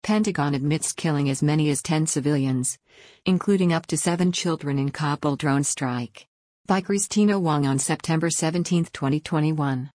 Pentagon admits killing as many as 10 civilians, including up to 7 children in Kabul drone strike. By Christina Wong on September 17, 2021.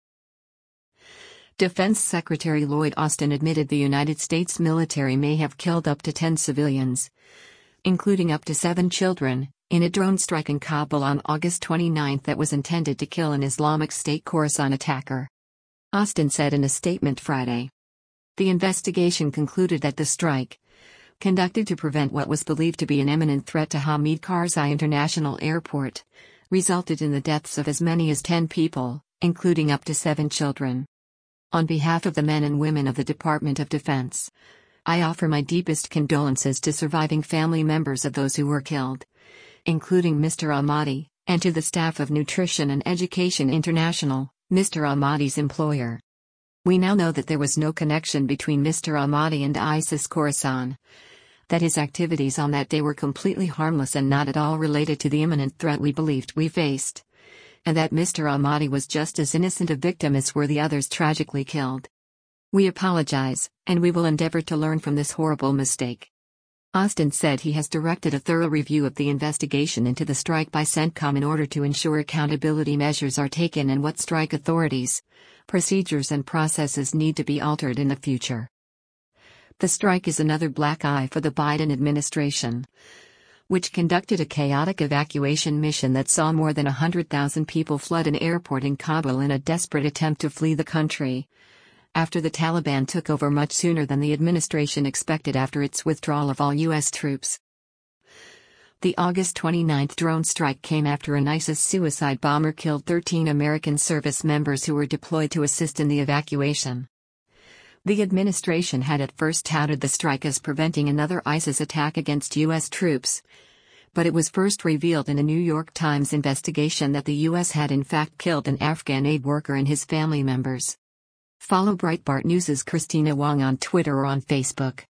Defense Secretary Lloyd Austin admitted the United States military may have killed up to 10 civilians, including up to 7 children, in a drone strike in Kabul on August 29 that was intended to kill an Islamic State Khorasan attacker. Austin said in a statement Friday. The investigation concluded that the strike, conducted to prevent what was believed to be an imminent threat to Hamid Karzai International Airport, resulted in the deaths of as many as 10 people, including up to 7 children. On behalf of the men and women of the Department of Defense, I offer my deepest condolences to surviving family members of those who were killed, including Mr. Ahmadi, and to the staff of Nutrition and Education International, Mr. Ahmadi's employer. We now know that there was no connection between Mr. Ahmadi and ISIS Khorasan, that his activities on that day were completely harmless and not at all related to the imminent threat we believed we faced, and that Mr. Ahmadi was just as innocent a victim as were the others tragically killed. We apologize, and we will endeavor to learn from this horrible mistake. Austin said he has directed a thorough review of the investigation into the strike by CENTCOM in order to ensure accountability measures are taken and what strike authorities, procedures and processes need to be altered in the future. The strike is another black eye for the Biden administration, which conducted a chaotic evacuation mission that saw more than 100,000 people flood an airport in Kabul in a desperate attempt to flee the country, after the Taliban took over much sooner than the administration expected after its withdrawal of all U.S. troops. The August 29 drone strike came after an ISIS suicide bomber killed 13 American service members who were deployed to assist in the evacuation. The administration had at first touted the strike as preventing another ISIS attack against U.S. troops, but it was first revealed in a New York Times investigation that the U.S. had in fact killed an Afghan aid worker and his family members. Follow Breitbart News' Christina Wong on Twitter or on Facebook.